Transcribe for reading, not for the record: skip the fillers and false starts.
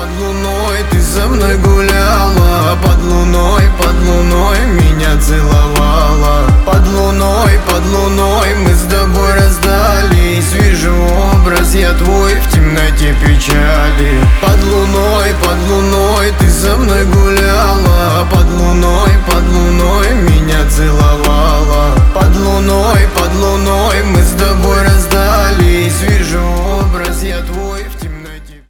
Под луной ты со мной гуляла, под луной меня целовала. Под луной мы с тобой расстались. Вижу образ я твой в темноте печали. Под луной ты со мной гуляла, под луной меня целовала.